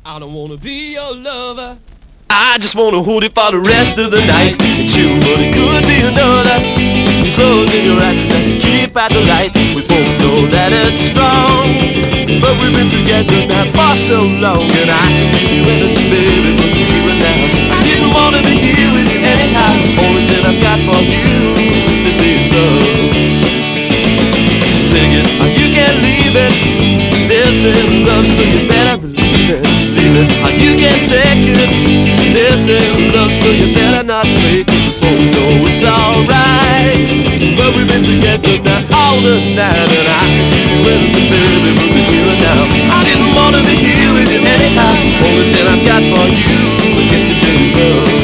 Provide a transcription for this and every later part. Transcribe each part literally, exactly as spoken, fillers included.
I don't wanna be your lover. I just wanna hold it for the rest of the night. It's you, but it could be another. Closing your eyes as you keep out the light. We both know that it's strong, but we've been together now for so long, and I can give you anything, baby, but you're here and now. I didn't wanna be here with you anyhow. Only thing I've got for you is just a day's love. Take it or you can't leave it. This is love, so you better believe it. Leave it or you can't take it. This is love, so you better not fake it. We both know it's alright, but we've been together now all the night, and I can give you anything, baby, but we're here and now. I didn't wanna be here with you anyhow. Only thing I've got for you is yesterday's love.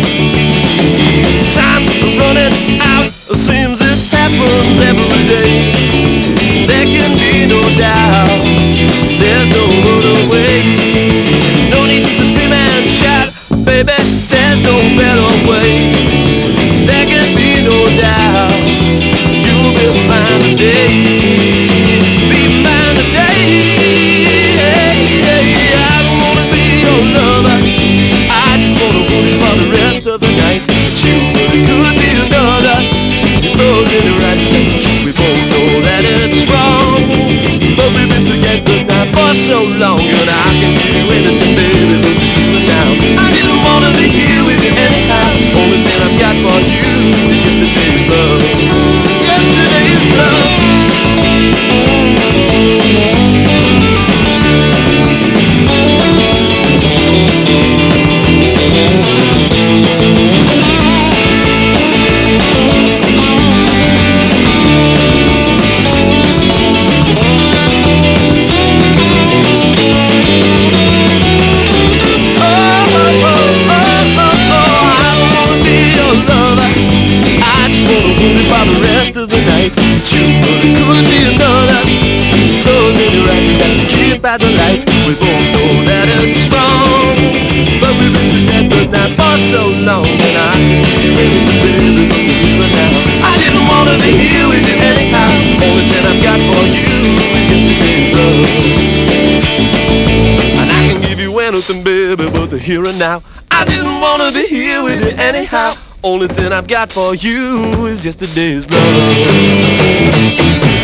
Time's running out. It seems it happens every day. There can be no doubt, there's no other way. No need to scream and shout, baby, there's no better way. There can be no doubt, you'll be mine today. Be mine today. I don't wanna be your lover. I just wanna hold you for the rest of the night. It's you, but it could be another. You're closing your eyes, we both know that it's wrong, but we've been together now for so long, and I can give you anything, baby, but you're here now. I didn't wanna be here with you anyhow. Only thing I've got for you is yesterday's love. Yesterday's love. For the rest of the night, it's you, but it could be another. Closing your eyes as you keep out the light. We both know that it's wrong, but we've been together now for so long, and I can give you anything, baby, but you're here now. I didn't wanna be here with you anyhow. Only thing I've got for you is yesterday's love. And I can give you anything, baby, but the here and now. I didn't wanna be here with you anyhow. Only thing I've got for you is yesterday's love.